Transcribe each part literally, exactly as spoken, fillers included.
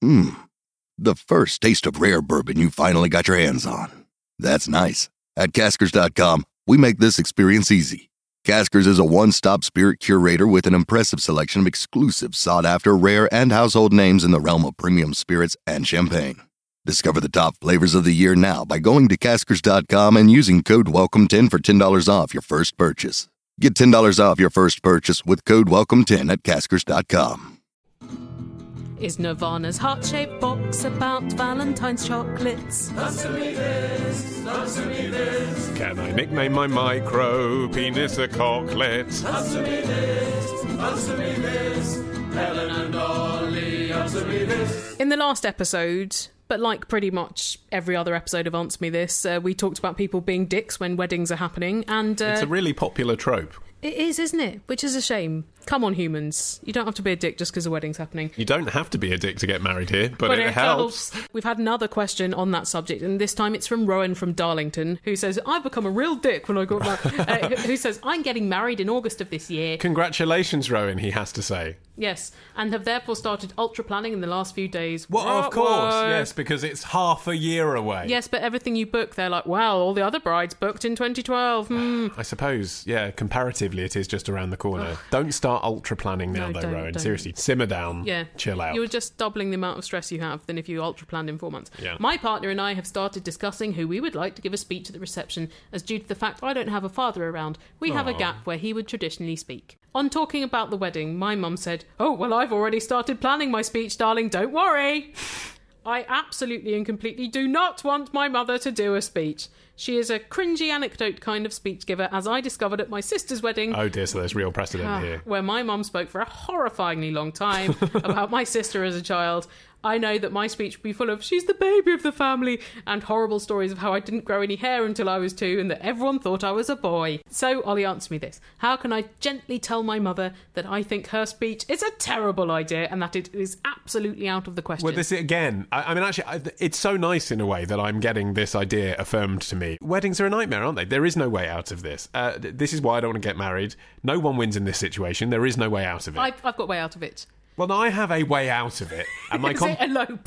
Mmm, the first taste of rare bourbon you finally got your hands on. That's nice. At Caskers dot com, we make this experience easy. Caskers is a one-stop spirit curator with an impressive selection of exclusive, sought-after, rare, and household names in the realm of premium spirits and champagne. Discover the top flavors of the year now by going to Caskers dot com and using code welcome ten for ten dollars off your first purchase. Get ten dollars off your first purchase with code welcome ten at Caskers dot com. Is Nirvana's heart-shaped box about Valentine's chocolates? Answer me this, answer me this. Can I nickname my micro penis a cocklet? Answer me this, answer me this. Helen and Ollie, answer me this. In the last episode, but like pretty much every other episode of Answer Me This, uh, we talked about people being dicks when weddings are happening, and uh, it's a really popular trope. It is, isn't it? Which is a shame. Come on, humans. You don't have to be a dick just because a wedding's happening. You don't have to be a dick to get married here, but, but it, it helps. helps. We've had another question on that subject, and this time it's from Rowan from Darlington, who says, I've become a real dick when I got married. uh, who says, I'm getting married in August of this year. Congratulations, Rowan, he has to say. Yes, and have therefore started ultra-planning in the last few days. Well, what, of course, what? Yes, because it's half a year away. Yes, but everything you book, they're like, well, all the other brides booked in twenty twelve. Hmm. I suppose, yeah, comparatively it is just around the corner. Don't start ultra-planning now, no, though, don't, Rowan. Don't. Seriously, simmer down, yeah. chill out. You're just doubling the amount of stress you have than if you ultra-planned in four months. Yeah. My partner and I have started discussing who we would like to give a speech at the reception, as due to the fact I don't have a father around, we have Aww. a gap where he would traditionally speak. On talking about the wedding, my mum said, oh, well, I've already started planning my speech, darling, don't worry. I absolutely and completely do not want my mother to do a speech. She is a cringy anecdote kind of speech giver, as I discovered at my sister's wedding. Oh dear, so there's real precedent uh, here. Where my mum spoke for a horrifyingly long time about my sister as a child. I know that my speech would be full of, she's the baby of the family, and horrible stories of how I didn't grow any hair until I was two and that everyone thought I was a boy. So, Ollie, answer me this. How can I gently tell my mother that I think her speech is a terrible idea and that it is absolutely out of the question? Well, this is, again, I, I mean, actually, I, it's so nice in a way that I'm getting this idea affirmed to me. Weddings are a nightmare, aren't they? There is no way out of this. Uh, this is why I don't want to get married. No one wins in this situation. There is no way out of it. I've, I've got way out of it. Well, no, I have a way out of it. And my is com- it elope?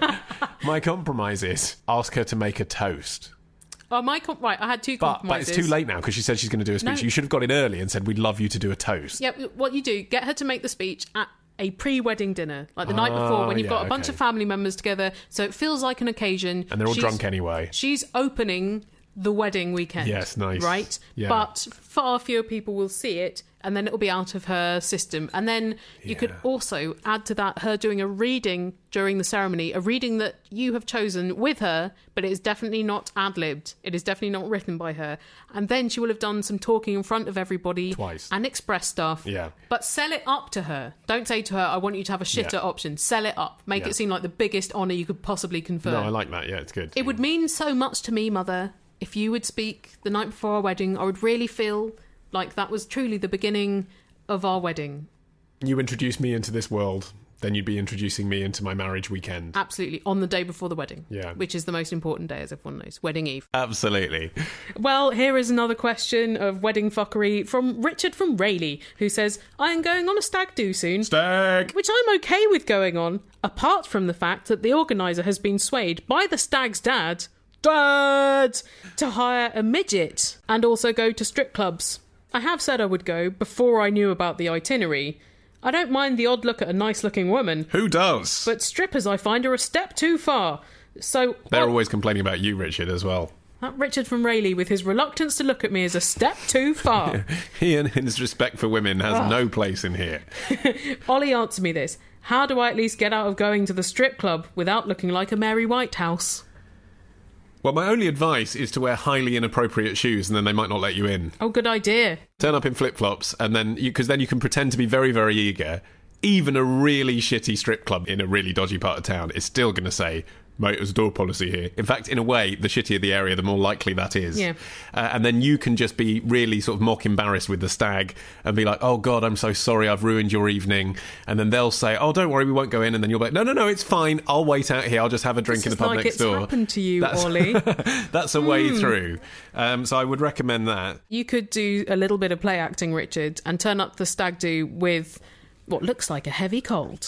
My compromise is ask her to make a toast. Oh, my com- right, I had two But, but compromises. it's too late now because she said she's going to do a speech. No. You should have got in early and said, we'd love you to do a toast. Yeah, what you do, get her to make the speech at a pre-wedding dinner, like the night Ah, before, when you've yeah, got a bunch okay. of family members together, so it feels like an occasion. And they're all She's- drunk anyway. She's opening the wedding weekend. Yes, nice. Right? Yeah. But far fewer people will see it, and then it'll be out of her system. And then you Yeah. could also add to that her doing a reading during the ceremony, a reading that you have chosen with her, but it is definitely not ad-libbed. It is definitely not written by her. And then she will have done some talking in front of everybody. Twice. And express stuff. Yeah. But sell it up to her. Don't say to her, I want you to have a shitter Yeah. option. Sell it up. Make Yeah. it seem like the biggest honour you could possibly confer. No, I like that. Yeah, it's good. It would mean so much to me, Mother, if you would speak the night before our wedding. I would really feel like that was truly the beginning of our wedding. You introduce me into this world, then you'd be introducing me into my marriage weekend. Absolutely. On the day before the wedding. Yeah. Which is the most important day, as everyone knows. Wedding Eve. Absolutely. Well, here is another question of wedding fuckery from Richard from Rayleigh, who says, I am going on a stag do soon. Stag! Which I'm okay with going on, apart from the fact that the organiser has been swayed by the stag's dad, dad, to hire a midget and also go to strip clubs. I have said I would go before I knew about the itinerary. I don't mind the odd look at a nice-looking woman, Who does? but strippers I find are a step too far. So They're oh, always complaining about you, Richard, as well. that Richard from Rayleigh with his reluctance to look at me is a step too far. He and his respect for women has Oh. no place in here. Ollie, answer me this. How do I at least get out of going to the strip club without looking like a Mary Whitehouse? Well, my only advice is to wear highly inappropriate shoes, and then they might not let you in. Oh, good idea. Turn up in flip-flops, and then you, because then you can pretend to be very, very eager. Even a really shitty strip club in a really dodgy part of town is still going to say, mate, there's a door policy here. In fact, in a way, the shittier the area, the more likely that is. Yeah. Uh, and then you can just be really sort of mock embarrassed with the stag and be like, oh, God, I'm so sorry, I've ruined your evening. And then they'll say, oh, don't worry, we won't go in. And then you'll be like, no, no, no, it's fine. I'll wait out here. I'll just have a drink This in the is pub like next it's door. happened to you, That's- Ollie. That's a way through. Um, so I would recommend that. You could do a little bit of play acting, Richard, and turn up the stag do with what looks like a heavy cold.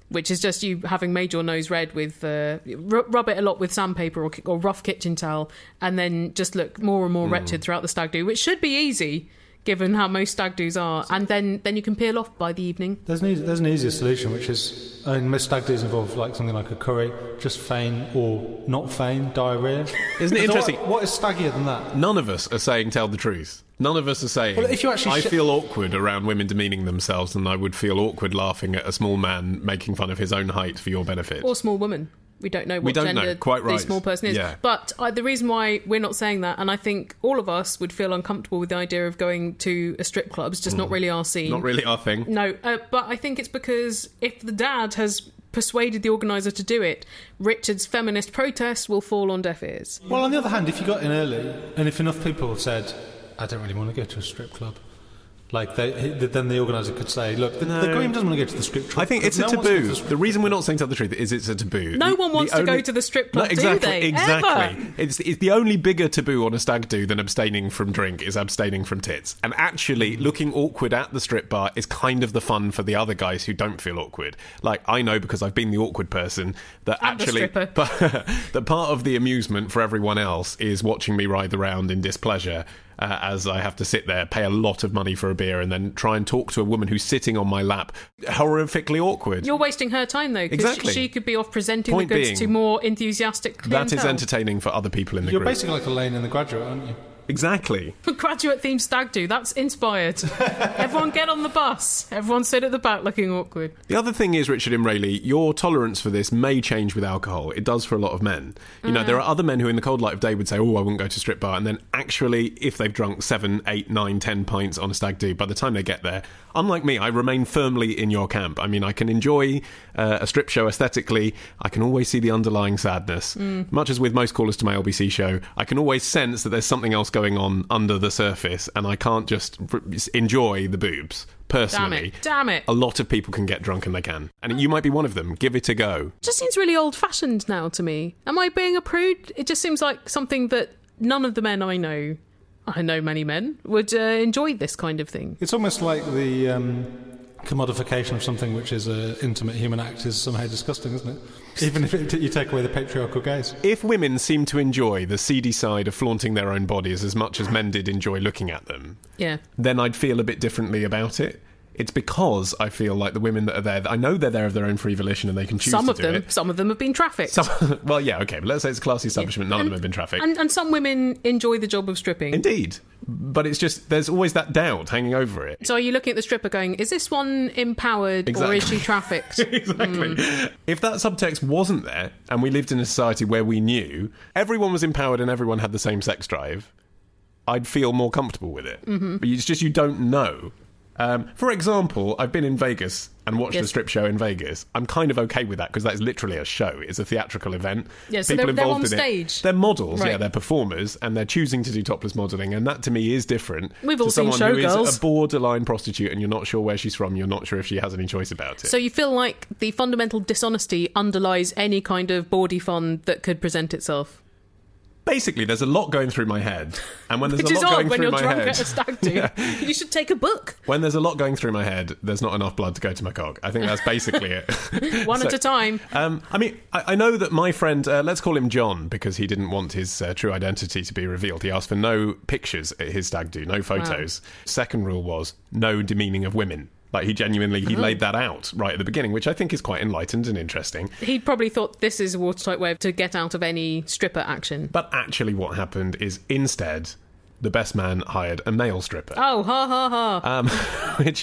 which is just you having made your nose red with uh, r- rub it a lot with sandpaper or, or rough kitchen towel, and then just look more and more mm. wretched throughout the stag do, which should be easy given how most stag do's are, and then, then you can peel off by the evening. There's an, easy, there's an easier solution, which is, I mean, most stag do's involve like something like a curry, just feign or not feign diarrhea. Isn't it interesting? What, what is staggier than that? None of us are saying tell the truth. None of us are saying, well, if you actually I sh- feel awkward around women demeaning themselves, and I would feel awkward laughing at a small man making fun of his own height for your benefit. Or small woman. We don't know what we don't gender know. Quite right. the small person is. Yeah. But uh, the reason why we're not saying that, and I think all of us would feel uncomfortable with the idea of going to a strip club, it's just mm. not really our scene. Not really our thing. No, uh, but I think it's because if the dad has persuaded the organiser to do it, Richard's feminist protest will fall on deaf ears. Well, on the other hand, if you got in early, and if enough people have said, I don't really want to go to a strip club, like they, then the organiser could say, look, the, no. the Graham doesn't want to go to the strip club. I think it's a no taboo. The, the reason we're not saying tell the truth is it's a taboo. No the, one wants the to only... go to the strip club, no, exactly, do they? Exactly. Ever. It's, it's the only bigger taboo on a stag do than abstaining from drink is abstaining from tits. And actually, looking awkward at the strip bar is kind of the fun for the other guys who don't feel awkward. Like, I know because I've been the awkward person that and actually... The but, that part of the amusement for everyone else is watching me writhe around in displeasure. Uh, as I have to sit there, pay a lot of money for a beer, and then try and talk to a woman who's sitting on my lap, horrifically awkward. You're wasting her time, though, because exactly. she could be off presenting Point the goods being, to more enthusiastic clientele. That is entertaining for other people in the You're group. You're basically like Elaine in The Graduate, aren't you? Exactly. Graduate themed stag do, that's inspired. Everyone get on the bus. Everyone sit at the back looking awkward. The other thing is, Richard Imraley, your tolerance for this may change with alcohol. It does for a lot of men. You know, Mm. there are other men who in the cold light of day would say, oh, I wouldn't go to a strip bar, and then actually, if they've drunk seven, eight, nine, ten pints on a stag do, by the time they get there, unlike me, I remain firmly in your camp. I mean, I can enjoy uh, a strip show aesthetically. I can always see the underlying sadness. Mm. Much as with most callers to my L B C show, I can always sense that there's something else going on under the surface, and I can't just r- enjoy the boobs. Personally, damn it, damn it. A lot of people can get drunk and they can. And you might be one of them. Give it a go. It just seems really old-fashioned now to me. Am I being a prude? It just seems like something that none of the men I know, I know many men, would uh, enjoy this kind of thing. It's almost like the um, commodification of something which is an intimate human act is somehow disgusting, isn't it? Even if it, you take away the patriarchal gaze. If women seem to enjoy the seedy side of flaunting their own bodies as much as men did enjoy looking at them, yeah, then I'd feel a bit differently about it. It's because I feel like the women that are there, I know they're there of their own free volition and they can choose some to of do them, it. Some of them have been trafficked. Some, well, yeah, okay, but let's say it's a classy establishment, yeah. none and, of them have been trafficked. And, and some women enjoy the job of stripping. Indeed. But it's just, there's always that doubt hanging over it. So are you looking at the stripper going, is this one empowered exactly. or is she trafficked? Exactly. Mm. If that subtext wasn't there, and we lived in a society where we knew everyone was empowered and everyone had the same sex drive, I'd feel more comfortable with it. Mm-hmm. But it's just you don't know. Um, for example, I've been in Vegas and watched yes. a strip show in Vegas. I'm kind of okay with that because that's literally a show. It's a theatrical event. Yeah, so People they're, they're involved on in stage. It. They're models, right. yeah, they're performers, and they're choosing to do topless modelling, and that to me is different. We've to all seen someone who Showgirls. is a borderline prostitute, and you're not sure where she's from. You're not sure if she has any choice about it. So you feel like the fundamental dishonesty underlies any kind of bawdy fun that could present itself. Basically, there's a lot going through my head, and when there's Which a is lot odd going when through you're my drunk head, at a stag do. yeah. You should take a book. When there's a lot going through my head, there's not enough blood to go to my cock. I think that's basically it. One so, at a time. Um, I mean, I, I know that my friend, uh, let's call him John, because he didn't want his uh, true identity to be revealed. He asked for no pictures at his stag do, no photos. Wow. Second rule was no demeaning of women. Like, he genuinely, he oh. laid that out right at the beginning, which I think is quite enlightened and interesting. He probably thought this is a watertight way to get out of any stripper action. But actually what happened is, instead, the best man hired a male stripper. Oh, ha, ha, ha. Um, which...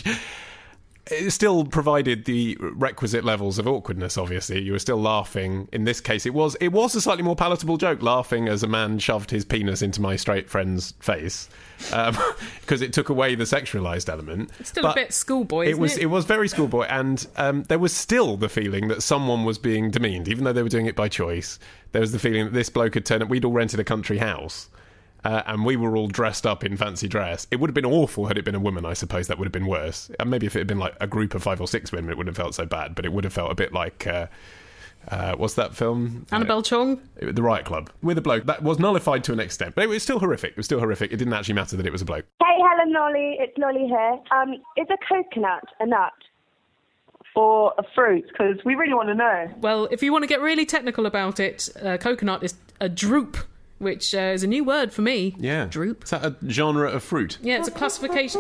It still provided the requisite levels of awkwardness, obviously. You were still laughing. In this case, it was it was a slightly more palatable joke, laughing as a man shoved his penis into my straight friend's face, um, because it took away the sexualised element. It's still but a bit schoolboy, it isn't was, it? It was very schoolboy, and um, there was still the feeling that someone was being demeaned, even though they were doing it by choice. There was the feeling that this bloke had turned up. We'd all rented a country house. Uh, and we were all dressed up in fancy dress. It would have been awful had it been a woman, I suppose. That would have been worse. And maybe if it had been like a group of five or six women, it wouldn't have felt so bad. But it would have felt a bit like, uh, uh, what's that film? Annabelle uh, Chong? The Riot Club. With a bloke. That was nullified to an extent. But it was still horrific. It was still horrific. It didn't actually matter that it was a bloke. Hey, Helen, Lolly. It's Lolly here. Um, is a coconut a nut? or a fruit? Because we really want to know. Well, if you want to get really technical about it, uh, coconut is a drupe, which uh, is a new word for me. Yeah. Drupe. Is that a genre of fruit? Yeah, it's a classification.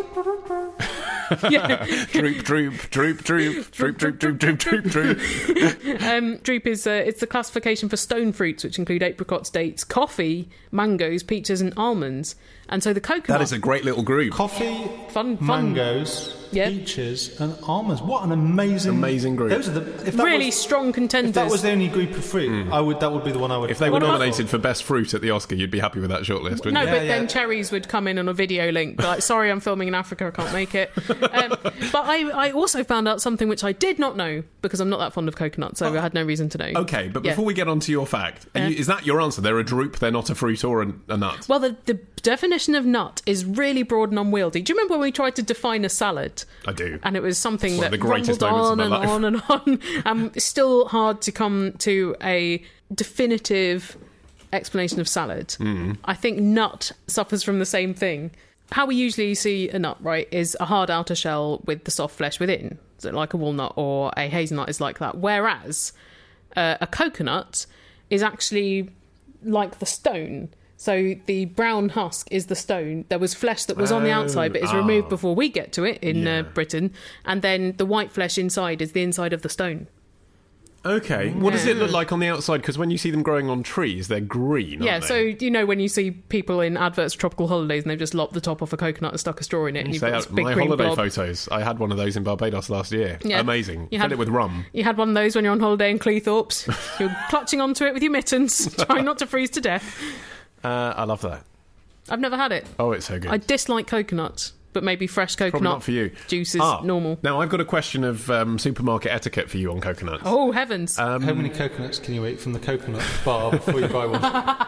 yeah. Droop, droop, droop, droop, droop, droop, droop, droop, droop, droop. Um, drupe is uh, it's the classification for stone fruits, which include apricots, dates, coffee, mangoes, peaches, and almonds. And so the coconut. That is a great little group. Coffee, fun, fun. mangoes, Yeah. peaches, and almonds. What an amazing, Amazing group. Those are the if that Really was, strong contenders. If that was the only group of fruit, I would. That would be the one I would. If they were What about- nominated for best fruit at the Oscar, you'd be happy with that shortlist, wouldn't No, you? but Yeah, then yeah. cherries would come in on a video link. Be like, sorry, I'm filming in Africa, I can't make it. Um, but I, I also found out something which I did not know because I'm not that fond of coconut, so I had no reason to know. Okay, but Yeah. before we get on to your fact, are Yeah. you, is that your answer? They're a drupe, they're not a fruit or a, a nut? Well, the, the definition of nut is really broad and unwieldy. Do you remember when we tried to define a salad? I do. And it was something One of that the greatest rumbled moments of on my and life. on and on. Um, it's still hard to come to a definitive explanation of salad. Mm. I think nut suffers from the same thing. How we usually see a nut, right, is a hard outer shell with the soft flesh within. So like a walnut or a hazelnut is like that. Whereas uh, a coconut is actually like the stone. So the brown husk is the stone. There was flesh that was on the Oh, outside, but is ah. removed before we get to it in Yeah. uh, Britain. And then the white flesh inside is the inside of the stone. Okay. What does it look like on the outside? Because when you see them growing on trees, they're green, aren't Yeah, they? so you know when you see people in adverts for tropical holidays and they've just lopped the top off a coconut and stuck a straw in it, and you've Say, got uh, this big my green holiday blob. photos. I had one of those in Barbados last year. Yeah. Amazing. You Fill had- it with rum. You had one of those when you're on holiday in Cleethorpes. You're clutching onto it with your mittens, trying not to freeze to death. Uh, I love that. I've never had it. Oh, it's so good. I dislike coconut, but maybe fresh coconut Probably not for you. juice is Ah, normal. Now, I've got a question of um, supermarket etiquette for you on coconuts. Oh, heavens. Um, How many coconuts can you eat from the coconut bar before you buy one?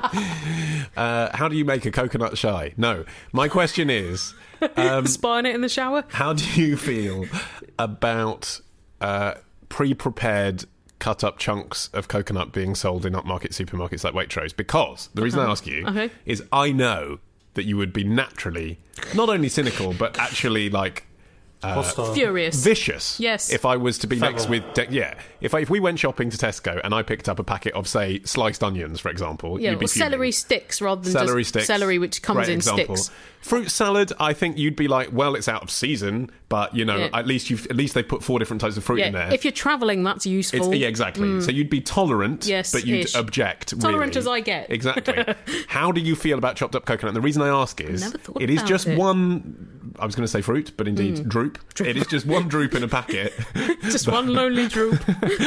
Uh, how do you make a coconut shy? No. My question is, um, Spying it in the shower? how do you feel about uh, pre-prepared cut-up chunks of coconut being sold in upmarket supermarkets like Waitrose? Because the reason I ask you Okay. is I know that you would be naturally not only cynical but actually like Hostile. Furious. vicious. Yes. If I was to be Feral. next with, de- yeah. If I, if we went shopping to Tesco and I picked up a packet of say sliced onions, for example, Yeah, you'd be or celery fuming. sticks rather than Celery just sticks. celery which comes Great in example. sticks. Fruit salad, I think you'd be like, well, it's out of season, but you know, Yeah. at least you've at least they put four different types of fruit in Yeah, there. if you're travelling, that's useful. It's, yeah, exactly. So you'd be tolerant, Yes, but you'd ish. object. Tolerant really. as I get. Exactly. How do you feel about chopped up coconut? And the reason I ask is, Never thought it is about just it. one. I was going to say fruit, but indeed droop. It is just one droop in a packet. Just one lonely droop.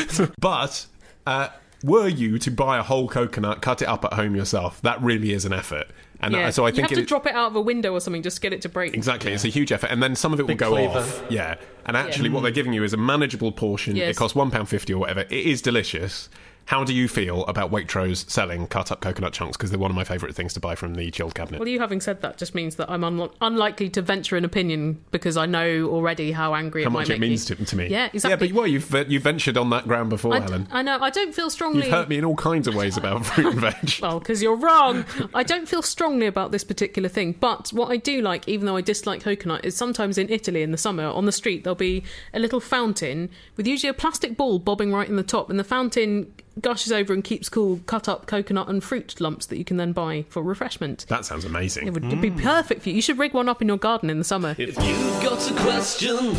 But uh, were you to buy a whole coconut, cut it up at home yourself, that really is an effort. And Yeah. uh, so I you think have to it, drop it out of a window or something just to get it to break. exactly, it's a huge effort, and then some of it Big will go cleaver. off. Yeah, and actually, Yeah. what they're giving you is a manageable portion. Yes. It costs one pound fifty or whatever. It is delicious. How do you feel about Waitrose selling cut-up coconut chunks? Because they're one of my favourite things to buy from the chilled cabinet. Well, you having said that just means that I'm un- unlikely to venture an opinion because I know already how angry How it much might it make means you. to, to me. Yeah, exactly. Yeah, but well, you've you've ventured on that ground before, I, Helen. I know. I don't feel strongly. You've hurt me in all kinds of ways about fruit and veg. Well, because you're wrong. I don't feel strongly about this particular thing. But what I do like, even though I dislike coconut, is sometimes in Italy in the summer, on the street, there'll be a little fountain with usually a plastic ball bobbing right in the top. And the fountain gushes over and keeps cool cut up coconut and fruit lumps that you can then buy for refreshment. That sounds amazing. It would it'd be perfect for you. You should rig one up in your garden in the summer. If you've got a question,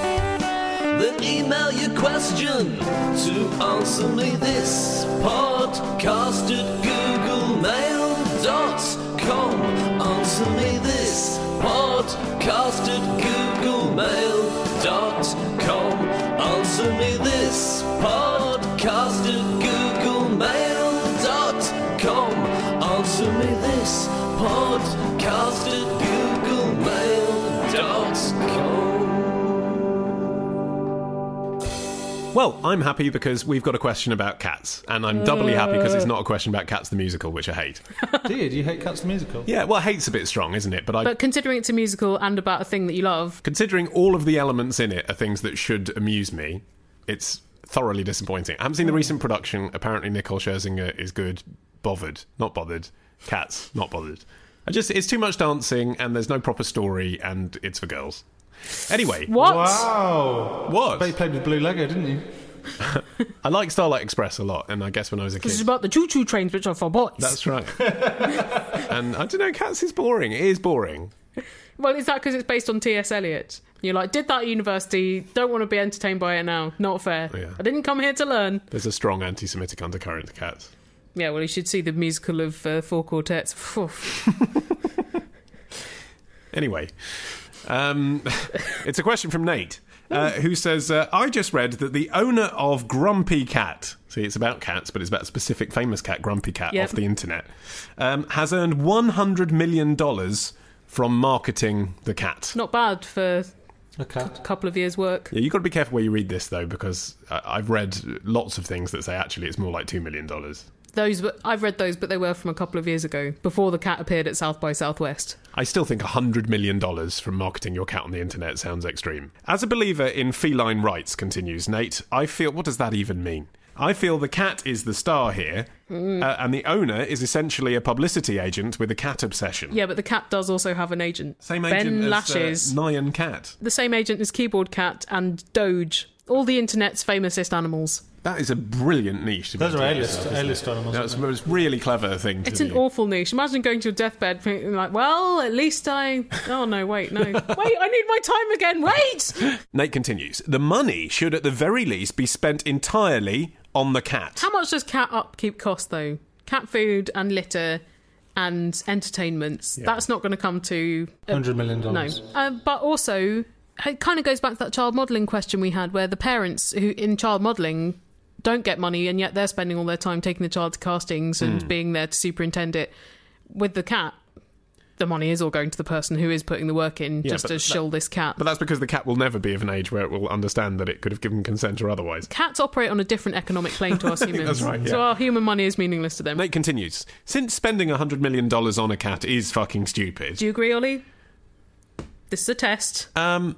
then email your question to answer me this podcast at googlemail dot com. Answer me this podcast at googlemail dot com. Answer me this podcast at googlemail dot com. Answer me this podcast at googlemail dot com. Well, I'm happy because we've got a question about cats, and I'm doubly happy because it's not a question about Cats the Musical, which I hate. Do you? Do you hate Cats the Musical? Yeah, well, hate's a bit strong, isn't it? But I, But considering it's a musical and about a thing that you love, considering all of the elements in it are things that should amuse me, it's thoroughly disappointing. I haven't seen the recent production. Apparently, Nicole Scherzinger is good. Bothered, not bothered. Cats, not bothered. I just, it's too much dancing, and there's no proper story, and it's for girls. Anyway. What? Wow. What? But you played with Blue Lego, didn't you? I like Starlight Express a lot, and I guess when I was a kid... This is about the choo-choo trains, which are for boys. That's right. And I don't know, Cats is boring. It is boring. Well, is that because it's based on T S Eliot? You're like, did that at university, don't want to be entertained by it now. Not fair. Yeah. I didn't come here to learn. There's a strong anti-Semitic undercurrent to Cats. Yeah, well, you should see the musical of uh, Four Quartets. Phew. Anyway, um, it's a question from Nate, uh, who says, uh, I just read that the owner of Grumpy Cat, see, it's about cats, but it's about a specific famous cat, Grumpy Cat, Yep. off the internet, um, has earned one hundred million dollars from marketing the cat. Not bad for A a cat. couple of years' work. Yeah, you've got to be careful where you read this, though, because I- I've read lots of things that say actually it's more like two million dollars. Those, were- I've read those, but they were from a couple of years ago, before the cat appeared at South by Southwest. I still think one hundred million dollars from marketing your cat on the internet sounds extreme. As a believer in feline rights, continues Nate, I feel... What does that even mean? I feel the cat is the star here, Mm. uh, and the owner is essentially a publicity agent with a cat obsession. Yeah, but the cat does also have an agent. Same Ben agent Lashes. as uh, Nyan Cat. The same agent as Keyboard Cat and Doge. All the internet's famousest animals. That is a brilliant niche. To be Those are doing A-list, yourself, isn't it? A-list animals. That's aren't a really clever thing to It's do. an awful niche. Imagine going to your deathbed thinking like, well, at least I... Oh, no, wait, no. Wait, I need my time again. Wait! Nate continues, the money should at the very least be spent entirely on the cat. How much does cat upkeep cost, though? Cat food and litter and entertainments. Yeah. That's not going to come to... they? one hundred million No. dollars. Uh, but also, it kind of goes back to that child modelling question we had, where the parents who in child modelling don't get money, and yet they're spending all their time taking the child to castings and Hmm. being there to superintend it. With the cat, the money is all going to the person who is putting the work in Yeah, just but to that- shill this cat. But that's because the cat will never be of an age where it will understand that it could have given consent or otherwise. Cats operate on a different economic plane to us humans. that's right, So yeah. our human money is meaningless to them. Nate continues, since spending one hundred million dollars on a cat is fucking stupid... Do you agree, Ollie? This is a test. Um,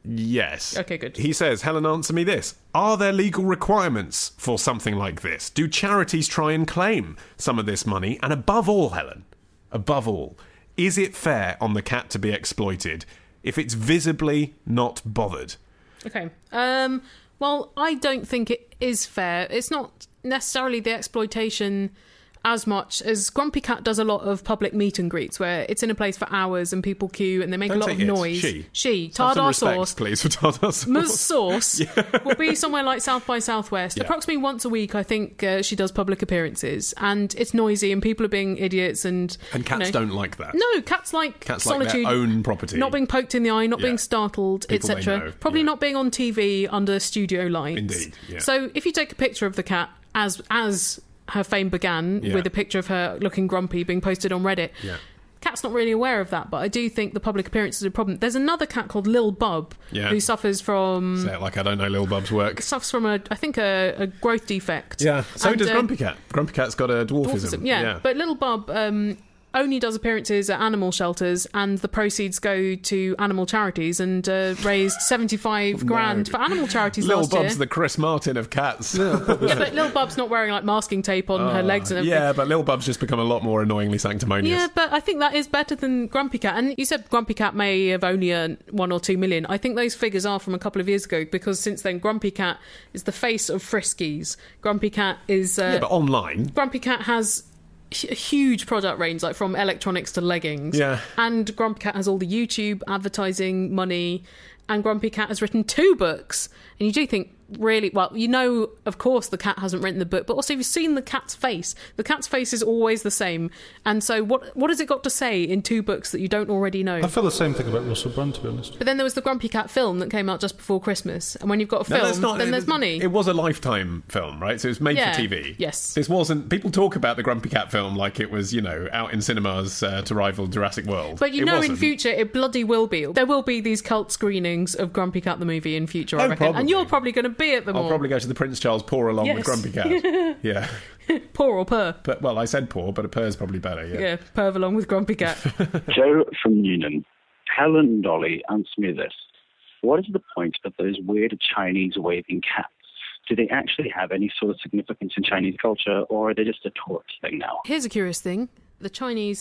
yes. Okay, good. He says, Helen, answer me this. Are there legal requirements for something like this? Do charities try and claim some of this money? And above all, Helen, above all, is it fair on the cat to be exploited if it's visibly not bothered? Okay. Um, well, I don't think it is fair. It's not necessarily the exploitation as much as Grumpy Cat does a lot of public meet and greets where it's in a place for hours and people queue and they make Don't a lot say of it. noise. She. She. Have some Tardar respect, Sauce. please, for Tardar Sauce. Ms. Sauce will be somewhere like South by Southwest. Yeah. Approximately once a week, I think uh, she does public appearances. And it's noisy and people are being idiots. And, And cats you know, don't like that. No, cats like Cats like solitude. their own property. Not being poked in the eye, not Yeah. being startled, People they et cetera. know, Probably yeah. not being on T V under studio lights. Indeed, yeah. So if you take a picture of the cat as as her fame began, Yeah. with a picture of her looking grumpy being posted on Reddit, Yeah. Cat's not really aware of that, but I do think the public appearance is a problem. There's another cat called Lil Bub Yeah. who suffers from Say it like I don't know Lil Bub's work. suffers from a I think a, a growth defect. Yeah, so And, does uh, Grumpy Cat. Grumpy Cat's got a dwarfism. Dwarfism, yeah. But Little Bub um, only does appearances at animal shelters, and the proceeds go to animal charities, and uh, raised seventy-five grand for animal charities Lil last Bub's year. the Chris Martin of cats. Yeah, but Little Bub's not wearing like masking tape on her legs and everything. Yeah, but Lil Bub's just become a lot more annoyingly sanctimonious. Yeah, but I think that is better than Grumpy Cat. And you said Grumpy Cat may have only earned one or two million. I think those figures are from a couple of years ago, because since then Grumpy Cat is the face of Friskies. Grumpy Cat is uh, Yeah, but online. Grumpy Cat has a huge product range, like from electronics to leggings. Yeah. And Grumpy Cat has all the YouTube advertising money. And Grumpy Cat has written two books. And you do think, really, well, you know, of course, the cat hasn't written the book, but also you've seen the cat's face. The cat's face is always the same. And so what what has it got to say in two books that you don't already know? I feel the same thing about Russell Brand, to be honest. But then there was the Grumpy Cat film that came out just before Christmas. And when you've got a No, film, that's not- then it- there's money. It was a Lifetime film, right? So it was made Yeah, for T V. yes. This wasn't... People talk about the Grumpy Cat film like it was, you know, out in cinemas uh, to rival Jurassic World. But you It know, in wasn't. future, it bloody will be. There will be these cult screenings of Grumpy Cat the movie in future, I Oh, reckon. probably. And you're probably going to be at them I'll all. probably go to the Prince Charles pour along with Yes. Grumpy Cat. Yeah. Pour or purr. But, well, I said pour, but a purr's probably better, yeah. Yeah, perv along with Grumpy Cat. Joe from Newnan. Helen and Dolly, answer me this. What is the point of those weird Chinese waving cats? Do they actually have any sort of significance in Chinese culture, or are they just a tourist thing now? Here's a curious thing. The Chinese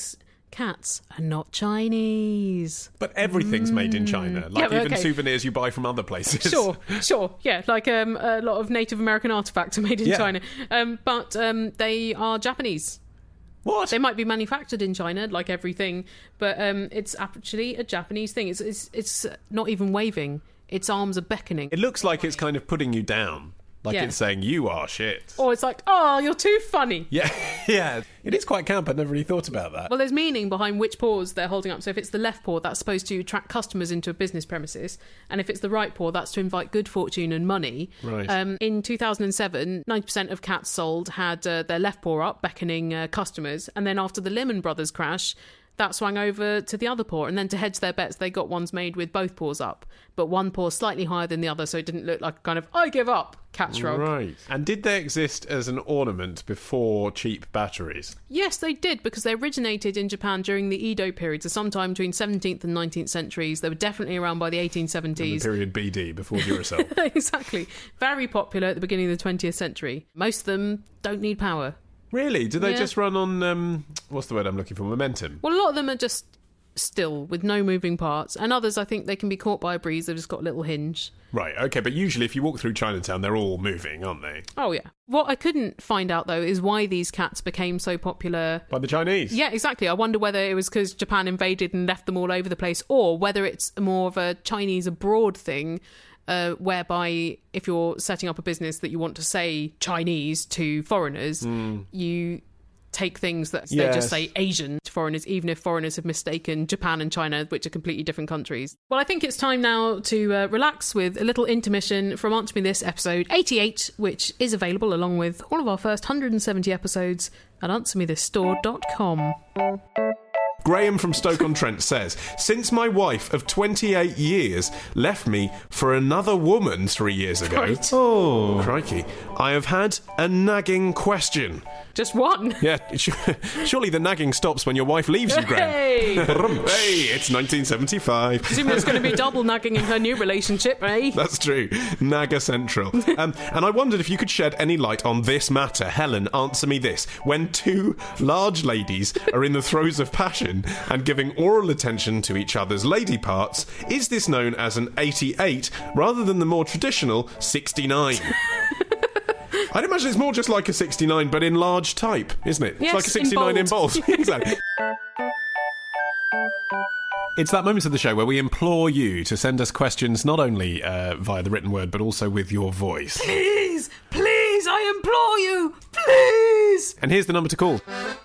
cats are not Chinese. But everything's made in China. Like Yeah, even okay. souvenirs you buy from other places. Sure, sure, yeah. Like um, a lot of Native American artifacts are made in Yeah. China, um, but um, they are Japanese. What? They might be manufactured in China, like everything, but um, it's actually a Japanese thing. It's, it's it's not even waving; its arms are beckoning. It looks like it's kind of putting you down. Like Yeah. it's saying, you are shit. Or it's like, oh, you're too funny. Yeah, yeah. It is quite camp. I'd never really thought about that. Well, there's meaning behind which paws they're holding up. So if it's the left paw, that's supposed to attract customers into a business premises. And if it's the right paw, that's to invite good fortune and money. Right. Um, in two thousand seven, ninety percent of cats sold had uh, their left paw up, beckoning uh, customers. And then after the Lehman Brothers crash, that swung over to the other paw. And then to hedge their bets, they got ones made with both paws up. But one paw slightly higher than the other, so it didn't look like a kind of, I give up, cat shrug. Right. And did they exist as an ornament before cheap batteries? Yes, they did, because they originated in Japan during the Edo period, so sometime between seventeenth and nineteenth centuries. They were definitely around by the eighteen In seventies. the period B D, before Duracell. Exactly. Very popular at the beginning of the twentieth century. Most of them don't need power. Really? Do they Yeah. just run on, um, what's the word I'm looking for, momentum? Well, a lot of them are just still, with no moving parts. And others, I think they can be caught by a breeze. They've just got a little hinge. Right, okay, but usually if you walk through Chinatown, they're all moving, aren't they? Oh, yeah. What I couldn't find out, though, is why these cats became so popular. By the Chinese? Yeah, exactly. I wonder whether it was because Japan invaded and left them all over the place, or whether it's more of a Chinese abroad thing, uh, whereby if you're setting up a business that you want to say Chinese to foreigners, you take things that they Yes. just say Asian to foreigners, even if foreigners have mistaken Japan and China, which are completely different countries. Well, I think it's time now to uh, relax with a little intermission from Answer Me This, episode eighty-eight, which is available along with all of our first one hundred seventy episodes at answer me this store dot com. Graham from Stoke-on-Trent says, since my wife of twenty-eight years left me for another woman three years ago, Right. Oh. crikey, I have had a nagging question. Just one. Yeah, sh- surely the nagging stops when your wife leaves you, Graham. Hey! Hey, it's nineteen seventy-five. Presume there's going to be double nagging in her new relationship, eh? That's true. Nagger Central. Um, and I wondered if you could shed any light on this matter. Helen, answer me this. When two large ladies are in the throes of passion and giving oral attention to each other's lady parts, is this known as an eighty-eight rather than the more traditional sixty-nine? I'd imagine it's more just like a sixty-nine, but in large type, isn't it? Yes, it's like a sixty-nine in in bold. bold. Exactly. It's that moment of the show where we implore you to send us questions not only uh, via the written word, but also with your voice. Please, please, I implore you, please! And here's the number to call.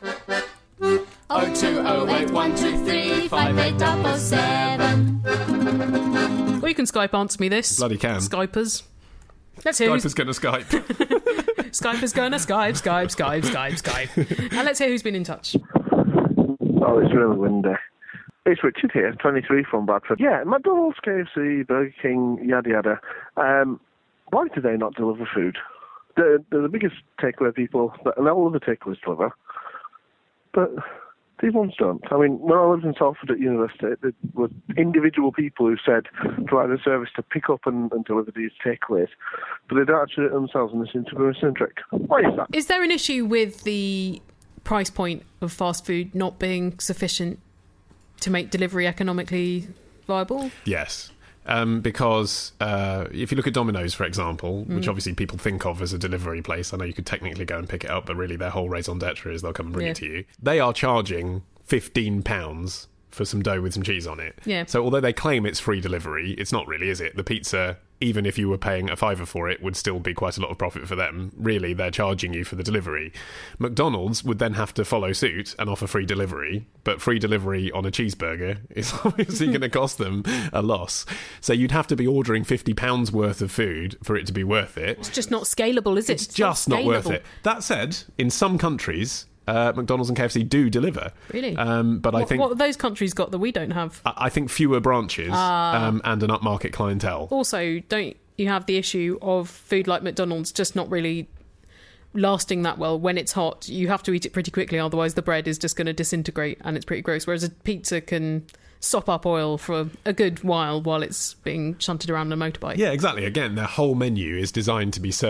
oh two oh eight one two three five eight double seven. Or you can Skype Answer Me This. Bloody can. Skypers. Let's hear Skype who's... is going to Skype. Skypers gonna Skype, Skype, Skype, Skype, Skype. And let's hear who's been in touch. Oh, it's really windy. It's Richard here, twenty-three from Bradford. Yeah, McDonald's, K F C, Burger King, yada yada. Um, why do they not deliver food? They're, they're the biggest takeaway people, and all other takeaways deliver. But these ones don't. I mean, when I lived in Salford at university, there were individual people who said provide a service to pick up and, and deliver these takeaways, but they don't actually do it themselves, and they seem to be missing a trick. Why is that? Is there an issue with the price point of fast food not being sufficient to make delivery economically viable? Yes. Um, because uh, if you look at Domino's, for example, which obviously people think of as a delivery place, I know you could technically go and pick it up, but really their whole raison d'etre is they'll come and bring Yeah. it to you. They are charging fifteen pounds for some dough with some cheese on it. Yeah. So although they claim it's free delivery, it's not really, is it? The pizza, even if you were paying a fiver for it, would still be quite a lot of profit for them. Really, they're charging you for the delivery. McDonald's would then have to follow suit and offer free delivery, but free delivery on a cheeseburger is obviously going to cost them a loss. So you'd have to be ordering fifty pounds worth of food for it to be worth it. It's just not scalable, is it? It's just not worth scalable. it. That said, in some countries, uh, McDonald's and K F C do deliver. Really? Um, but I What, think what have those countries got that we don't have? I I think fewer branches Ah. um, and an upmarket clientele. Also, don't you have the issue of food like McDonald's just not really lasting that well when it's hot? You have to eat it pretty quickly, otherwise the bread is just going to disintegrate and it's pretty gross. Whereas a pizza can sop up oil for a good while while it's being shunted around a motorbike. Yeah, exactly. Again, their whole menu is designed to be served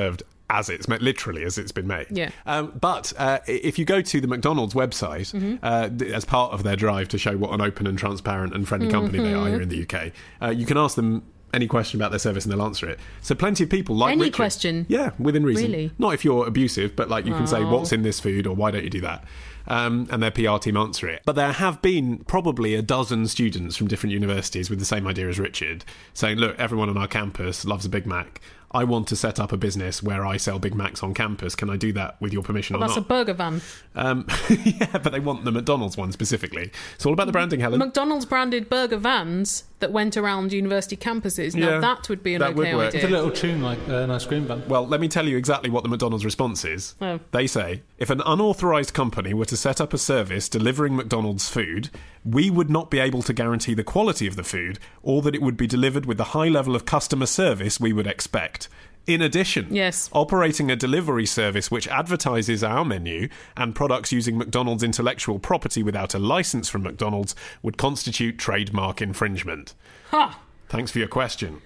as it's made, literally as it's been made. Yeah. Um, but uh, if you go to the McDonald's website, Mm-hmm. uh, th- as part of their drive to show what an open and transparent and friendly company they are here in the U K, uh, you can ask them any question about their service and they'll answer it. So plenty of people like Any Richard, question? yeah, within reason. Really? Not if you're abusive, but like you can say Oh. what's in this food or why don't you do that. Um, and their P R team answer it. But there have been probably a dozen students from different universities with the same idea as Richard, saying, look, everyone on our campus loves a Big Mac. I want to set up a business where I sell Big Macs on campus. Can I do that with your permission Well, or that's a not? burger van. Um, yeah, but they want the McDonald's one specifically. It's all about the branding, Helen. McDonald's branded burger vans that went around university campuses. Now Yeah, that would be an that would okay work. It's a idea. little tune like uh, an ice cream van. Well, let me tell you exactly what the McDonald's response is. Oh. They say, if an unauthorised company were to set up a service delivering McDonald's food, we would not be able to guarantee the quality of the food or that it would be delivered with the high level of customer service we would expect. In addition, Yes. operating a delivery service which advertises our menu and products using McDonald's intellectual property without a licence from McDonald's would constitute trademark infringement. Ha! Thanks for your question.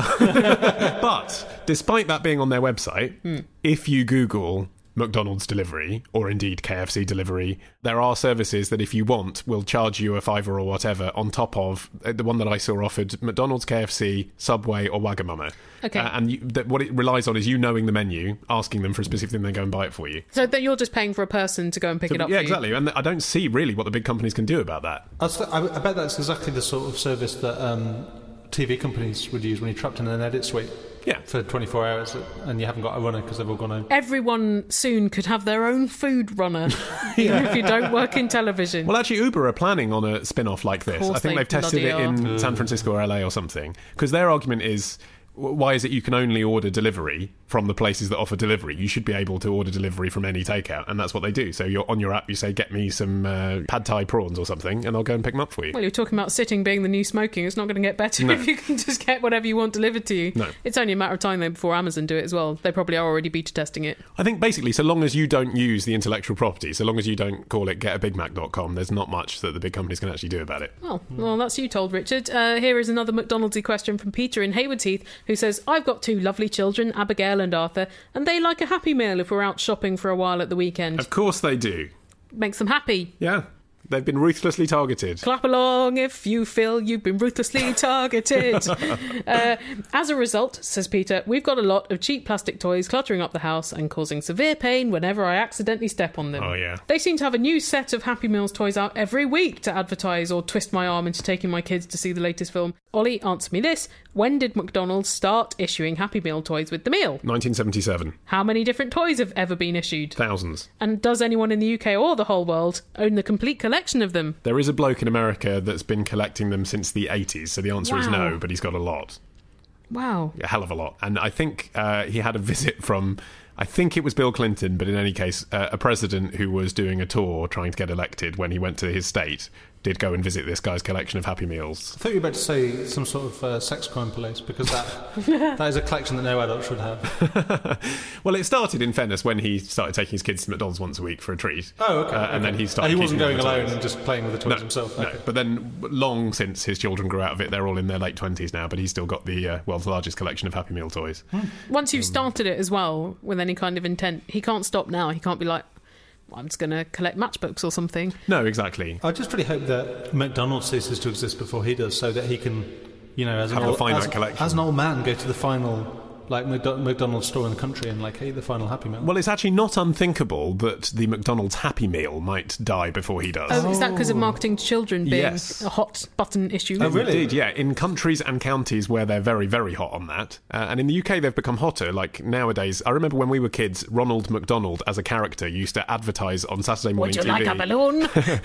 But despite that being on their website, Hmm. if you Google McDonald's delivery, or indeed K F C delivery, there are services that if you want will charge you a fiver or whatever on top of uh, the one that I saw offered McDonald's, K F C, Subway or Wagamama. Okay. Uh, and you, that, what it relies on is you knowing the menu, asking them for a specific thing, they go and buy it for you. So that you're just paying for a person to go and pick So, it up yeah, for you. exactly. And I don't see really what the big companies can do about that. I, was th- I I bet that's exactly the sort of service that um, T V companies would use when you're trapped in an edit suite. Yeah. For twenty-four hours and you haven't got a runner because they've all gone home. Everyone soon could have their own food runner, even if you don't work in television. Well, actually, Uber are planning on a spin-off like this. course I think they they've tested it bloody in are. San Francisco or L A or something. Because their argument is, w- why is it you can only order delivery from the places that offer delivery? You should be able to order delivery from any takeout, and that's what they do. So you're on your app, you say, get me some uh, pad thai prawns or something, and I'll go and pick them up for you. Well, you're talking about sitting being the new smoking. It's not going to get better No. if you can just get whatever you want delivered to you. No. It's only a matter of time, though, before Amazon do it as well. They probably are already beta testing it. I think basically, so long as you don't use the intellectual property, so long as you don't call it get a big mac dot com, there's not much that the big companies can actually do about it. Well, well, that's you told, Richard. Uh, here is another McDonald'sy question from Peter in Haywards Heath, who says, I've got two lovely children, Abigail and Arthur, and they like a Happy Meal if we're out shopping for a while at the weekend. Of course they do. Makes them happy. Yeah. They've been ruthlessly targeted. Clap along if you feel you've been ruthlessly targeted. uh, as a result, says Peter, we've got a lot of cheap plastic toys cluttering up the house and causing severe pain whenever I accidentally step on them. Oh, yeah. They seem to have a new set of Happy Meals toys out every week to advertise or twist my arm into taking my kids to see the latest film. Ollie, answer me this. When did McDonald's start issuing Happy Meal toys with the meal? nineteen seventy-seven. How many different toys have ever been issued? Thousands. And does anyone in the U K or the whole world own the complete collection of them? There is a bloke in America that's been collecting them since the eighties, so the answer is Wow. no, but he's got a lot. Wow. A hell of a lot. And I think uh, he had a visit from, I think it was Bill Clinton, but in any case, uh, a president who was doing a tour trying to get elected when he went to his state did go and visit this guy's collection of Happy Meals. I thought you were about to say some sort of uh, sex crime police, because that that is a collection that no adult should have. Well, it started, in fairness, when he started taking his kids to McDonald's once a week for a treat. Oh, okay. Uh, okay. And then he Oh, started he wasn't keeping going all the alone toys. and just playing with the toys No, himself. no. Okay. But then, long since his children grew out of it, they're all in their late twenties now, but he's still got the uh, world's largest collection of Happy Meal toys. Once you've started it as well, with any kind of intent, he can't stop now. He can't be like, well, I'm just going to collect matchbooks or something. No, exactly. I just really hope that McDonald's ceases to exist before he does, so that he can, you know, as an Have a old, finite as, collection. as an old man, go to the final, like McDo- McDonald's store in the country and like eat the final Happy Meal. Well, it's actually not unthinkable that the McDonald's Happy Meal might die before he does. Oh, is that because of marketing to children being Yes. a hot button issue? Oh, really? Indeed, yeah. In countries and counties where they're very, very hot on that. Uh, and in the U K, they've become hotter. Like nowadays, I remember when we were kids, Ronald McDonald, as a character, used to advertise on Saturday morning Would you T V. like a balloon?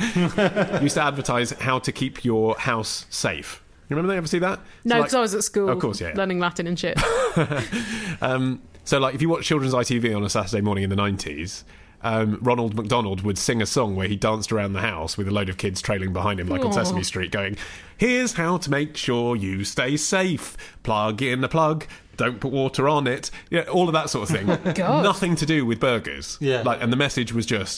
Used to advertise how to keep your house safe. You remember they ever see that? No, So, because I was at school Of course, yeah. learning Latin and shit. Um, so, like, if you watch children's I T V on a Saturday morning in the nineties, um, Ronald McDonald would sing a song where he danced around the house with a load of kids trailing behind him, like on Aw. Sesame Street, going, "Here's how to make sure you stay safe. Plug in a plug. Don't put water on it." Yeah, all of that sort of thing. God. Nothing to do with burgers. Yeah. Like, and the message was just,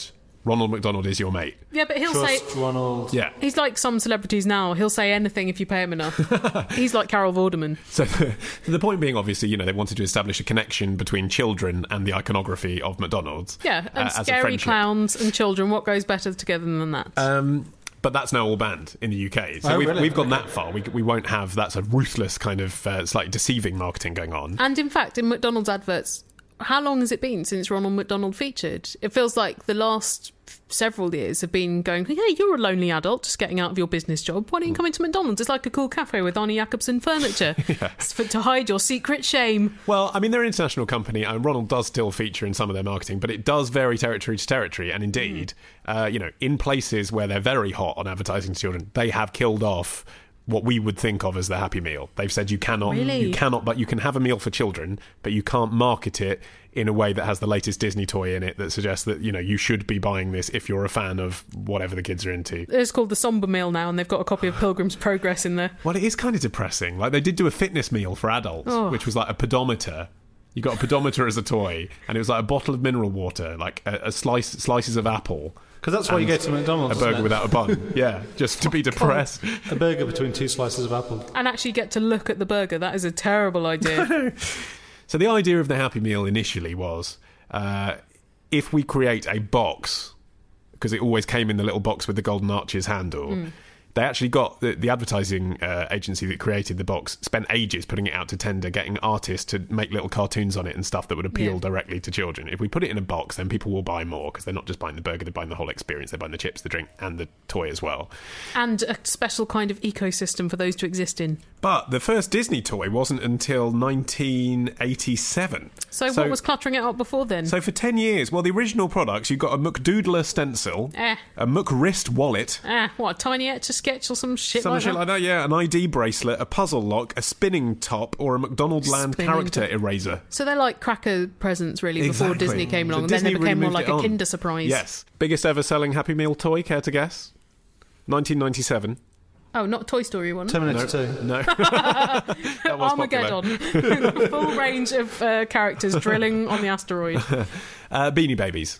Ronald McDonald is your mate. Yeah, but he'll Trust say... Ronald. Yeah. He's like some celebrities now. He'll say anything if you pay him enough. He's like Carol Vorderman. So the, the point being, obviously, you know, they wanted to establish a connection between children and the iconography of McDonald's. Yeah, and uh, as a scary friendship. clowns and children. What goes better together than that? Um, but that's now all banned in the U K. So Oh, we've, really? we've gone Okay. that far. We, we won't have... That's a ruthless kind of uh, slightly deceiving marketing going on. And in fact, in McDonald's adverts, how long has it been since Ronald McDonald featured? It feels like the last several years have been going, hey, you're a lonely adult just getting out of your business job. Why don't you come into McDonald's? It's like a cool cafe with Arnie Jacobson furniture. Yeah. It's for, to hide your secret shame. Well, I mean, they're an international company, and Ronald does still feature in some of their marketing, but it does vary territory to territory. And indeed, mm. uh, you know, in places where they're very hot on advertising to children, they have killed off what we would think of as the Happy Meal. They've said you cannot, Really? you cannot, but you can have a meal for children, but you can't market it in a way that has the latest Disney toy in it that suggests that, you know, you should be buying this if you're a fan of whatever the kids are into. It's called the Somber Meal now, and they've got a copy of Pilgrim's Progress in there. Well, it is kind of depressing. Like, they did do a fitness meal for adults, Oh. which was like a pedometer. You got a pedometer as a toy, and it was like a bottle of mineral water, like a, a slice slices of apple. Because that's why you go to McDonald's. A burger isn't it? without a bun. Yeah, just to be depressed. A burger between two slices of apple. And actually get to look at the burger. That is a terrible idea. So the idea of the Happy Meal initially was, uh, if we create a box, because it always came in the little box with the golden arches handle, mm. they actually got the, the advertising uh, agency that created the box spent ages putting it out to tender, getting artists to make little cartoons on it and stuff that would appeal Yeah. directly to children. If we put it in a box, then people will buy more, because they're not just buying the burger, they're buying the whole experience. They're buying the chips, the drink, and the toy as well. And a special kind of ecosystem for those to exist in. But the first Disney toy wasn't until nineteen eighty-seven. So, what was cluttering it up before then? So for ten years, well, the original products, you've got a McDoodler stencil, Eh. a McWrist wallet, Ah, what, a tiny Etch-a-Sketch or some shit some like shit that? like that, yeah, an I D bracelet, a puzzle lock, a spinning top, or a McDonald Land Spinning character top. eraser. So they're like cracker presents, really, before Exactly. Disney came So along. Disney then they became really more moved like it a on. Kinder Surprise. Yes. Biggest ever selling Happy Meal toy, care to guess? nineteen ninety-seven. Oh, not Toy Story one. Terminator two. No. That was popular. Armageddon. Full range of uh, characters drilling on the asteroid. Uh, Beanie Babies.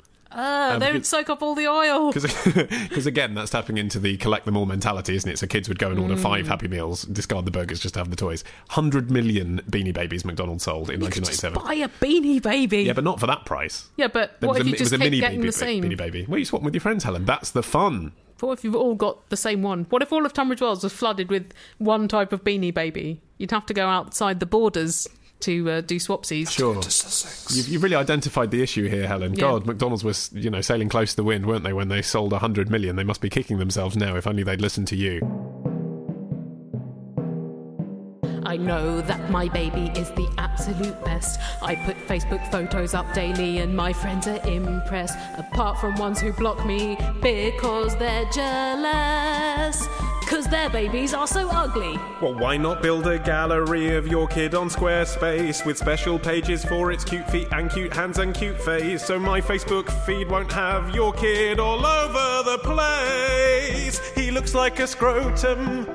Uh, Um, they would because- soak up all the oil. Because again, that's tapping into the collect them all mentality, isn't it? So kids would go and order Mm. five Happy Meals, discard the burgers just to have the toys. one hundred million Beanie Babies McDonald's sold in You could nineteen just ninety-seven. buy a Beanie Baby. Yeah, but not for that price. Yeah, but There what was if a, you it was just a keep mini getting baby, the same? Beanie Baby. Well, you swap them with your friends, Helen. That's the fun. What if you've all got the same one? What if all of Tunbridge Wells was flooded with one type of Beanie Baby? You'd have to go outside the borders to uh, do swapsies. Sure. You've, you've really identified the issue here, Helen. Yeah. God, McDonald's was, you know, sailing close to the wind, weren't they, when they sold one hundred million? They must be kicking themselves now. If only they'd listened to you. I know that my baby is the absolute best. I put Facebook photos up daily and my friends are impressed. Apart from ones who block me because they're jealous. Cause their babies are so ugly. Well, why not build a gallery of your kid on Squarespace with special pages for its cute feet and cute hands and cute face, so my Facebook feed won't have your kid all over the place. He looks like a scrotum.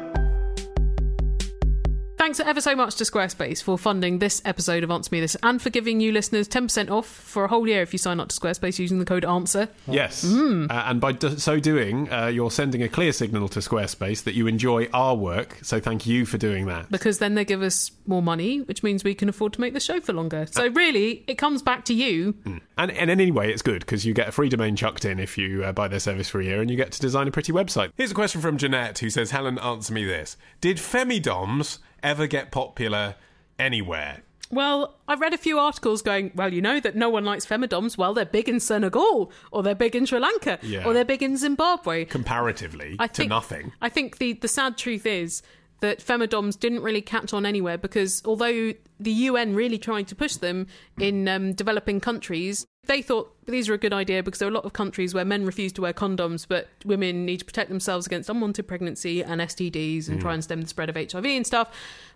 Thanks ever so much to Squarespace for funding this episode of Answer Me This and for giving you listeners ten percent off for a whole year if you sign up to Squarespace using the code ANSWER. Yes. Mm. Uh, and by do- so doing, uh, you're sending a clear signal to Squarespace that you enjoy our work, so thank you for doing that. Because then they give us more money, which means we can afford to make the show for longer. So really, it comes back to you. Mm. And, and anyway, it's good because you get a free domain chucked in if you uh, buy their service for a year, and you get to design a pretty website. Here's a question from Jeanette, who says, Helen, answer me this. Did Femidoms ever get popular anywhere? Well, I read a few articles going, well, you know that no one likes Femidoms. Well, they're big in Senegal, or they're big in Sri Lanka, Yeah. or they're big in Zimbabwe. Comparatively I to think, nothing. I think the, the sad truth is that Femidoms didn't really catch on anywhere because although the U N really tried to push them in um, developing countries, they thought these are a good idea because there are a lot of countries where men refuse to wear condoms, but women need to protect themselves against unwanted pregnancy and S T Ds and Mm. try and stem the spread of H I V and stuff.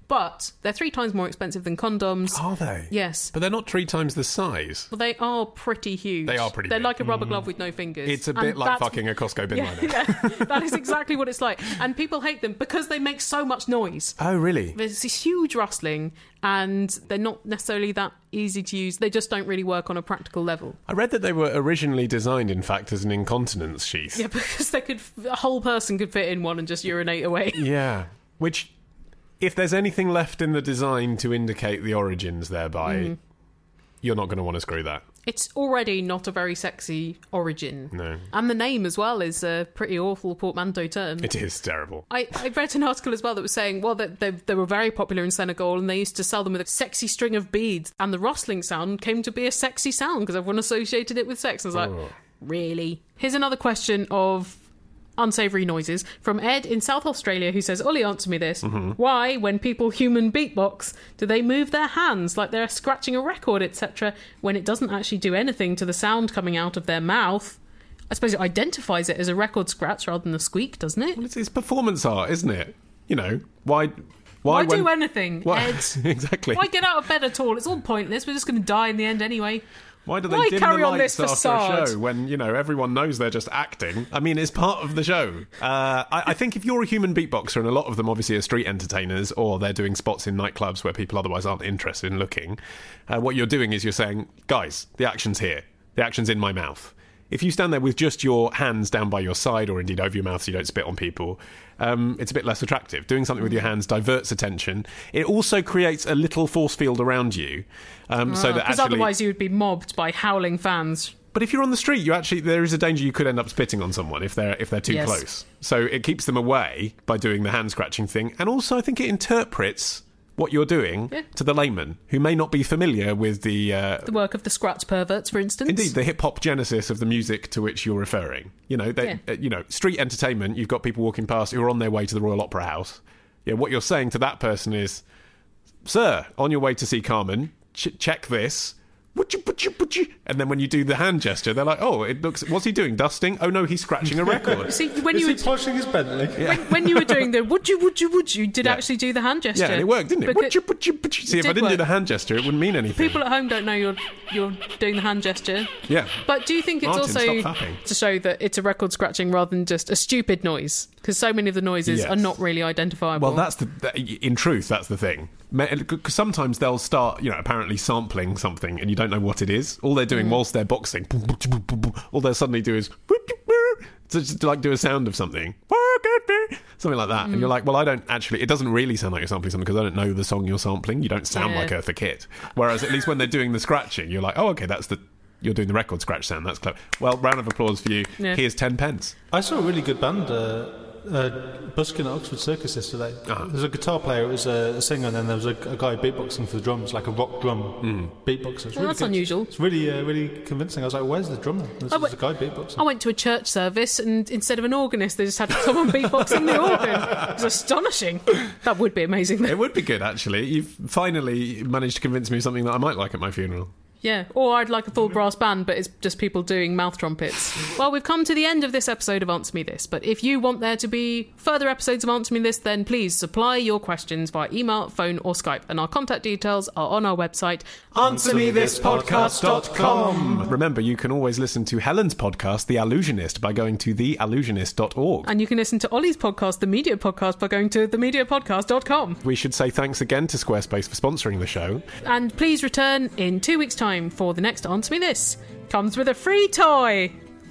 But they're three times more expensive than condoms. Are they? Yes. But they're not three times the size. Well, they are pretty huge. They are pretty They're big. like a rubber glove with no fingers. It's a And bit like that's- fucking a Costco bin Yeah, liner. yeah, that is exactly what it's like. And people hate them because they make so much noise. Oh, really? There's this huge rustling, and they're not necessarily that easy to use. They just don't really work on a practical level. I read that they were originally designed, in fact, as an incontinence sheath. Yeah, because they could, a whole person could fit in one and just urinate away. Yeah. Which, if there's anything left in the design to indicate the origins thereby, mm. you're not going to want to screw that. It's already not a very sexy origin. No. And the name as well is a pretty awful portmanteau term. It is terrible. I, I read an article as well that was saying, well, that they, they were very popular in Senegal and they used to sell them with a sexy string of beads. And the rustling sound came to be a sexy sound because everyone associated it with sex. I was like, Oh. really? Here's another question of unsavoury noises from Ed in South Australia, who says, Ollie, answer me this. Mm-hmm. Why, when people human beatbox, do they move their hands like they're scratching a record, et cetera, when it doesn't actually do anything to the sound coming out of their mouth? I suppose it identifies it as a record scratch rather than a squeak, doesn't it? Well, it's, it's performance art, isn't it? You know, why... Why, Why when, do anything, why, Ed? Exactly. Why get out of bed at all? It's all pointless. We're just going to die in the end anyway. Why do they Why dim carry the on lights this after a facade? show when, you know, everyone knows they're just acting? I mean, it's part of the show. Uh, I, I think if you're a human beatboxer, and a lot of them obviously are street entertainers, or they're doing spots in nightclubs where people otherwise aren't interested in looking, uh, what you're doing is you're saying, guys, the action's here. The action's in my mouth. If you stand there with just your hands down by your side, or indeed over your mouth so you don't spit on people, um, it's a bit less attractive. Doing something with your hands diverts attention. It also creates a little force field around you, um, so that Because actually... otherwise you would be mobbed by howling fans. But if you're on the street, you actually there is a danger you could end up spitting on someone if they're if they're too Yes. close. So it keeps them away by doing the hand scratching thing, and also I think it interprets what you're doing Yeah. to the layman who may not be familiar with the uh, The work of the scratch perverts, for instance. indeed the hip hop genesis of the music to which you're referring. You know, they, Yeah. uh, you know, street entertainment. You've got people walking past who are on their way to the Royal Opera House. Yeah, what you're saying to that person is, "Sir, on your way to see Carmen, ch- check this." And then when you do the hand gesture, they're like, "Oh, it looks. What's he doing? Dusting? Oh no, he's scratching a record." See, when Is you he were, polishing his Bentley? when, when you were doing the would you, would you, would you, did Yeah. actually do the hand gesture. Yeah, and it worked, didn't it? Because See, if did I didn't do work. the hand gesture, it wouldn't mean anything. people at home don't know you're you're doing the hand gesture. Yeah. But do you think it's Martin, also stop fapping. to show that it's a record scratching rather than just a stupid noise? Because so many of the noises Yes. are not really identifiable. Well, that's the. That, in truth, that's the thing. Because sometimes they'll start, you know, apparently sampling something, and you don't know what it is. All they're Mm. doing whilst they're boxing, all they'll suddenly do is to just like do a sound of something, something like that. And Mm. you're like, well, I don't actually. It doesn't really sound like you're sampling something because I don't know the song you're sampling. You don't sound Yeah. like Eartha Kitt. Whereas at least when they're doing the scratching, you're like, oh, okay, that's the. You're doing the record scratch sound. That's clever. Well, round of applause for you. Yeah. Here's ten pence. I saw a really good band, uh, uh, busking at Oxford Circus yesterday. Uh-huh. There's a guitar player, it was a, a singer, and then there was a, a guy beatboxing for the drums, like a rock drum beatboxer. It's Well, really that's good. unusual. It's really, uh, really convincing. I was like, where's the drummer? This Oh, is but- a guy beatboxing. I went to a church service and instead of an organist, they just had someone beatboxing the organ. It was astonishing. That would be amazing, though. It would be good, actually. You've finally managed to convince me of something that I might like at my funeral. Yeah, or I'd like a full brass band, but it's just people doing mouth trumpets. Well, we've come to the end of this episode of Answer Me This, but if you want there to be further episodes of Answer Me This, then please supply your questions via email, phone, or Skype, and our contact details are on our website, answer me this podcast dot com. Remember, you can always listen to Helen's podcast, The Allusionist, by going to the allusionist dot org. and you can listen to Ollie's podcast, The Media Podcast, by going to the media podcast dot com. We should say thanks again to Squarespace for sponsoring the show. And please return in two weeks' time for the next Answer Me This. Comes with a free toy.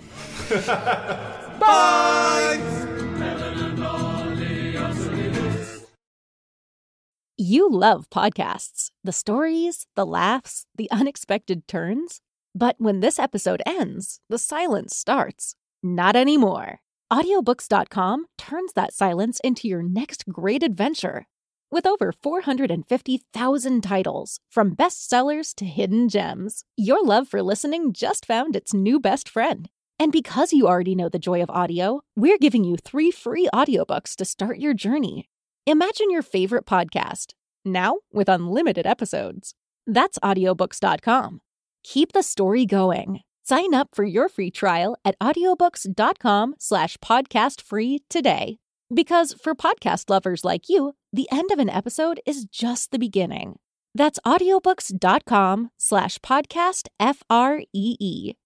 Bye! You love podcasts, the stories, the laughs, the unexpected turns. But when this episode ends, the silence starts. Not anymore. audiobooks dot com turns that silence into your next great adventure. With over four hundred fifty thousand titles, from bestsellers to hidden gems, your love for listening just found its new best friend. And because you already know the joy of audio, we're giving you three free audiobooks to start your journey. Imagine your favorite podcast, now with unlimited episodes. That's audiobooks dot com. Keep the story going. Sign up for your free trial at audiobooks dot com slash podcast free today. Because for podcast lovers like you, the end of an episode is just the beginning. That's audiobooks.com slash podcast F R E E.